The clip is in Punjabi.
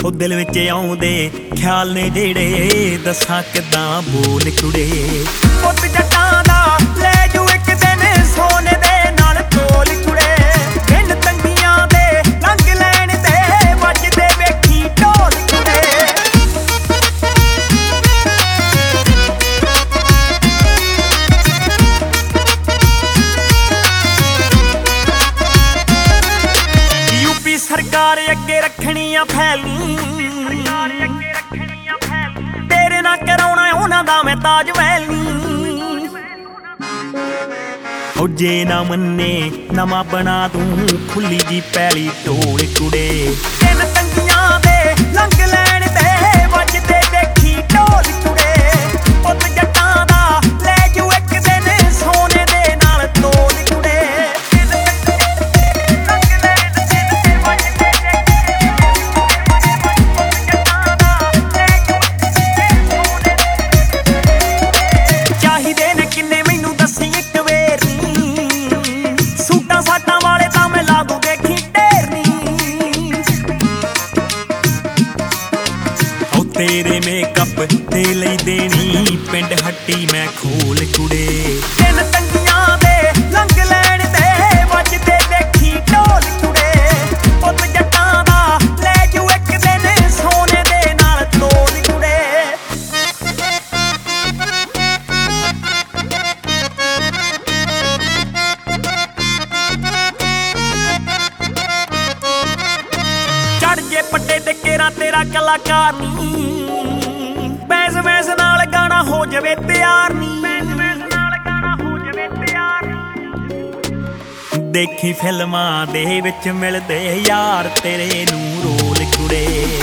ਉਹ ਦਿਲ ਵਿੱਚ ਆਉਂਦੇ ਖਿਆਲ ਨੇ ਜਿਹੜੇ ਦੱਸਾਂ ਕਿੱਦਾਂ ਬੋਲ ਕੁੜੇ। ਪੁੱਤ ਜੱਟਾਂ ਦਾ ਲੈ ਜੂ ਇੱਕ ਦਿਨ ਸੋਨੇ ਦੇ ਨਾਲ ਤੋਲ ਕੁੜੇ। ਦਿਨ ਤੰਗੀਆਂ ਦੇ ਲੰਘ ਲੈਣ ਤੇ ਵੱਜਦੇ ਵੇਖੀ ਢੋਲ ਕੁੜੇ। ਯੂਪੀ ਸਰਕਾਰ ਅੱਗੇ ਰੱਖਣੀਆਂ ਫੈਲੀ, ਤੇਰੇ ਨਾਲ ਕਰਾਉਣਾ ਉਹਨਾਂ ਦਾ ਮੈਂ ਤਾਜ ਮਹਿਲ। ਉਹ ਜੇ ਨਾ ਮੰਨੇ ਨਵਾਂ ਬਣਾ ਦੂੰ ਖੁੱਲੀ ਜੀ ਪੈਲੀ ਢੋਲ ਕੁੜੇ। ਦਿਨ ਤੰਗੀਆਂ ਦੇ ਲੰਘ ਲੈਣ ਤੇ ਵੱਜਦੇ ਦੇਖੀ ਢੋਲ ਕੁੜੇ। ਪੁੱਤ ਜੱਟਾਂ ਦਾ ਲੈ ਜੂ ਇੱਕ ਦਿਨ ਸੋਨੇ ਦੇ ਨਾਲ ਤੋਲ ਕੁੜੇ। ਚਾਹੀਦੇ ਨੇ ਕਿੰਨੇ ਮੈਨੂੰ ਦੱਸੀ ਇੱਕ ਵੇਰੀ, ਸੂਟਾਂ ਸਾਟਾਂ ਵਾਲੇ ਤਾਂ ਮੈਂ ਲਾ ਦੂੰ ਦੇਖੀ ਢੇਰਨੀ। ਉਹ ਤੇਰੇ ਮੇਕਅਪ ਤੇ ਲਈ ਦੇਣੀ ਪਿੰਡ ਹੱਟੀ ਮੈਂ ਖੋਲ ਕੁੜੇ। ਦਿਨ ਤੰਗੀਆਂ ਦੇ ਲੰਘ ਲੈਣ ਤੇ ਵੱਜਦੇ ਦੇਖੀ ਢੋਲ ਕੁੜੇ। ਪੁੱਤ ਜੱਟਾਂ ਦਾ ਲੈ ਜੂ ਇੱਕ ਦਿਨ ਸੋਨੇ ਦੇ ਨਾਲ ਤੋਲ ਕੁੜੇ। ਚੜ ਜੇ ਪੱਟੇ ਤੇ ਕੇਰਾ ਤੇਰਾ ਕਲਾਕਾਰ ਨੀ, ਬੈਸ ਬੈਸ ਨਾਲ ਗਾਣਾ ਹੋ ਜਾਵੇ ਤਿਆਰ ਨੀ। ਦੇਖੀ ਫਿਲਮਾਂ ਦੇ ਵਿੱਚ ਮਿਲਦੇ ਯਾਰ ਤੇਰੇ ਨੂੰ ਰੋਲ ਕੁੜੇ।